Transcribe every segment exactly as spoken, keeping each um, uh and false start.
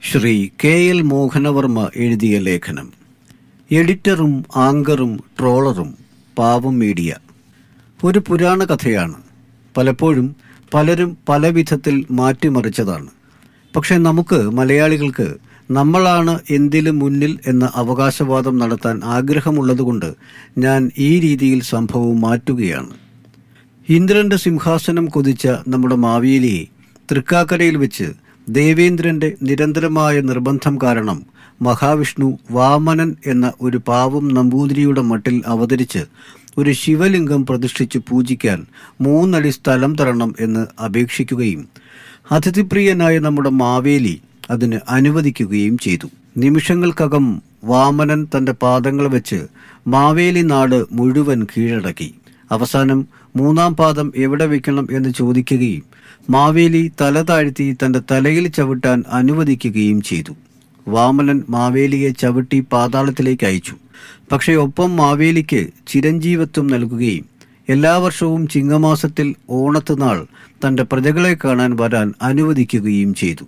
Shri K L Mohanavarma എഴുതിയ ലേഖനം. എഡിറ്ററും ആങ്കറും ട്രോളറും പാവം മീഡിയ. ഒരു പുരാണ കഥയാണ്. പലപ്പോഴും പലരും പല വിധത്തിൽ മാറ്റിമറിച്ചതാണ്. പക്ഷെ നമുക്ക് മലയാളികൾക്ക് നമ്മളാണ് എന്തിലും മുന്നിൽ എന്ന അവകാശവാദം നടത്താൻ ആഗ്രഹമുള്ളതുകൊണ്ട് ഞാൻ ഈ രീതിയിൽ സംഭവം മാറ്റുകയാണ്. ഇന്ദ്രന്റെ സിംഹാസനം കൊതിച്ച നമ്മുടെ മാവേലിയെ തൃക്കാക്കരയിൽ വെച്ച് ദേവേന്ദ്രന്റെ നിരന്തരമായ നിർബന്ധം കാരണം മഹാവിഷ്ണു വാമനൻ എന്ന ഒരു പാവം നമ്പൂതിരിയുടെ മട്ടിൽ അവതരിച്ച് ഒരു ശിവലിംഗം പ്രതിഷ്ഠിച്ച് പൂജിക്കാൻ മൂന്നടി സ്ഥലം തരണം എന്ന് അപേക്ഷിക്കുകയും അതിഥിപ്രിയനായ നമ്മുടെ മാവേലി അതിന് അനുവദിക്കുകയും ചെയ്തു. നിമിഷങ്ങൾക്കകം വാമനൻ തന്റെ പാദങ്ങൾ വെച്ച് മാവേലി നാട് മുഴുവൻ കീഴടക്കി. അവസാനം മൂന്നാം പാദം എവിടെ വെക്കണം എന്ന് ചോദിക്കുകയും മാവേലി തല താഴ്ത്തി തന്റെ തലയിൽ ചവിട്ടാൻ അനുവദിക്കുകയും ചെയ്തു. വാമനൻ മാവേലിയെ ചവിട്ടി പാതാളത്തിലേക്ക് അയച്ചു. പക്ഷെ ഒപ്പം മാവേലിക്ക് ചിരഞ്ജീവത്വം നൽകുകയും എല്ലാ വർഷവും ചിങ്ങമാസത്തിൽ ഓണത്തുനാൾ തന്റെ പ്രജകളെ കാണാൻ വരാൻ അനുവദിക്കുകയും ചെയ്തു.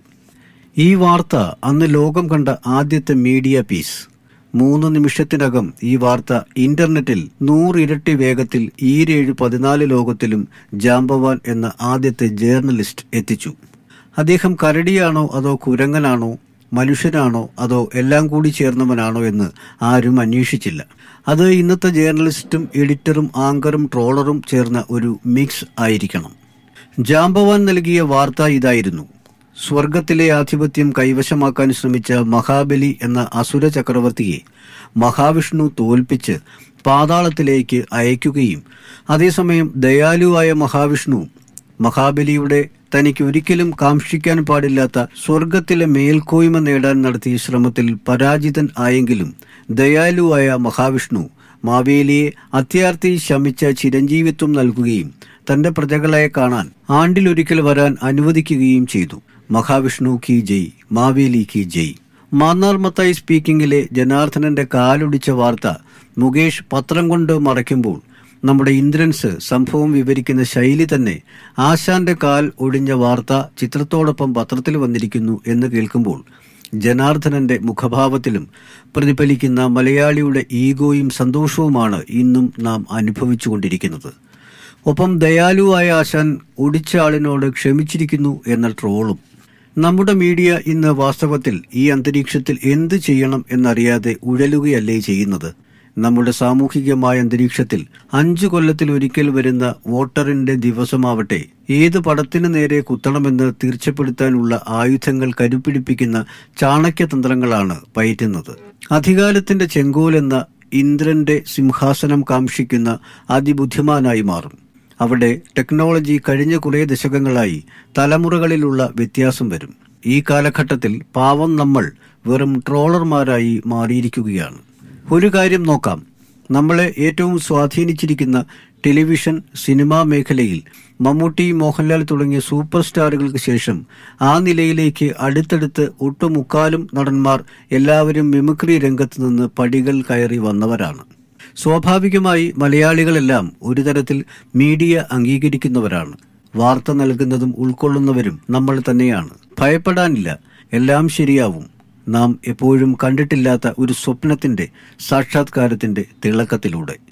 ഈ വാർത്ത അന്ന് ലോകം കണ്ട ആദ്യത്തെ മീഡിയ പീസ്. മൂന്ന് നിമിഷത്തിനകം ഈ വാർത്ത ഇന്റർനെറ്റിൽ നൂറിരട്ടി വേഗത്തിൽ ഈരേഴ് പതിനാല് ലോകത്തിലും ജാംബവാൻ എന്ന ആദ്യത്തെ ജേർണലിസ്റ്റ് എത്തിച്ചു. അദ്ദേഹം കരടിയാണോ അതോ കുരങ്ങനാണോ, മനുഷ്യനാണോ അതോ എല്ലാം കൂടി ചേർന്നവനാണോ എന്ന് ആരും അന്വേഷിച്ചില്ല. അത് ഇന്നത്തെ ജേർണലിസ്റ്റും എഡിറ്ററും ആങ്കറും ട്രോളറും ചേർന്ന ഒരു മിക്സ് ആയിരിക്കണം. ജാംബവാൻ നൽകിയ വാർത്ത ഇതായിരുന്നു: സ്വർഗത്തിലെ ആധിപത്യം കൈവശമാക്കാൻ ശ്രമിച്ച മഹാബലി എന്ന അസുര ചക്രവർത്തിയെ മഹാവിഷ്ണു തോൽപ്പിച്ച് പാതാളത്തിലേക്ക് അയക്കുകയും അതേസമയം ദയാലുവായ മഹാവിഷ്ണു മഹാബലിയുടെ തനിക്ക് ഒരിക്കലും കാക്ഷിക്കാൻ പാടില്ലാത്ത സ്വർഗത്തിലെ മേൽക്കോയ്മ നേടാൻ നടത്തിയ ശ്രമത്തിൽ പരാജിതൻ ആയെങ്കിലും ദയാലുവായ മഹാവിഷ്ണു മാവേലിയെ അത്യാർത്തി ശമിച്ച ചിരഞ്ജീവിത്വം നൽകുകയും തന്റെ പ്രജകളെ കാണാൻ ആണ്ടിലൊരിക്കൽ വരാൻ അനുവദിക്കുകയും ചെയ്തു. മഹാവിഷ്ണു കി ജയ്, മാവേലി കി ജയ്. മാന്നാർ മത്തായി സ്പീക്കിംഗിലെ ജനാർദ്ദനന്റെ കാലൊടിച്ച വാർത്ത മുകേഷ് പത്രം കൊണ്ട് മറയ്ക്കുമ്പോൾ നമ്മുടെ ഇന്ദ്രൻസ് സംഭവം വിവരിക്കുന്ന ശൈലി തന്നെ ആശാന്റെ കാൽ ഒടിഞ്ഞ വാർത്ത ചിത്രത്തോടൊപ്പം പത്രത്തിൽ വന്നിരിക്കുന്നു എന്ന് കേൾക്കുമ്പോൾ ജനാർദ്ദനന്റെ മുഖഭാവത്തിലും പ്രതിഫലിക്കുന്ന മലയാളിയുടെ ഈഗോയും സന്തോഷവുമാണ് ഇന്നും നാം അനുഭവിച്ചുകൊണ്ടിരിക്കുന്നത്. ഒപ്പം ദയാലുവായ ആശാൻ ഒടിച്ച ആളിനോട് ക്ഷമിച്ചിരിക്കുന്നു എന്ന ട്രോളും. നമ്മുടെ മീഡിയ ഇന്ന് വാസ്തവത്തിൽ ഈ അന്തരീക്ഷത്തിൽ എന്ത് ചെയ്യണം എന്നറിയാതെ ഉഴലുകയല്ലേ ചെയ്യുന്നത്. നമ്മുടെ സാമൂഹികമായ അന്തരീക്ഷത്തിൽ അഞ്ചു കൊല്ലത്തിൽ ഒരിക്കൽ വരുന്ന വോട്ടറിന്റെ ദിവസമാവട്ടെ ഏത് പടത്തിനു നേരെ കുത്തണമെന്ന് തീർച്ചപ്പെടുത്താനുള്ള ആയുധങ്ങൾ കരുപിടിപ്പിക്കുന്ന ചാണക്യതന്ത്രങ്ങളാണ് പയറ്റുന്നത്. അധികാരത്തിന്റെ ചെങ്കോലെന്ന ഇന്ദ്രന്റെ സിംഹാസനം കാംക്ഷിക്കുന്ന അതിബുദ്ധിമാനായി മാറും. അവിടെ ടെക്നോളജി കഴിഞ്ഞ കുറേ ദശകങ്ങളായി തലമുറകളിലുള്ള വ്യത്യാസം വരും. ഈ കാലഘട്ടത്തിൽ പാവം നമ്മൾ വെറും ട്രോളർമാരായി മാറിയിരിക്കുകയാണ്. ഒരു കാര്യം നോക്കാം. നമ്മളെ ഏറ്റവും സ്വാധീനിച്ചിരിക്കുന്ന ടെലിവിഷൻ, സിനിമാ മേഖലയിൽ മമ്മൂട്ടി, മോഹൻലാൽ തുടങ്ങിയ സൂപ്പർ സ്റ്റാറുകൾക്ക് ശേഷം ആ നിലയിലേക്ക് അടുത്തടുത്ത് ഒട്ടുമുക്കാലും നടന്മാർ എല്ലാവരും മിമിക്രി രംഗത്ത് നിന്ന് പടികൾ കയറി വന്നവരാണ്. സ്വാഭാവികമായി മലയാളികളെല്ലാം ഒരു തരത്തിൽ മീഡിയ അംഗീകരിക്കുന്നവരാണ്. വാർത്ത നൽകുന്നതും ഉൾക്കൊള്ളുന്നവരും നമ്മൾ തന്നെയാണ്. ഭയപ്പെടാനില്ല, എല്ലാം ശരിയാവും. നാം എപ്പോഴും കണ്ടിട്ടില്ലാത്ത ഒരു സ്വപ്നത്തിന്റെ സാക്ഷാത്കാരത്തിന്റെ തിളക്കത്തിലൂടെ.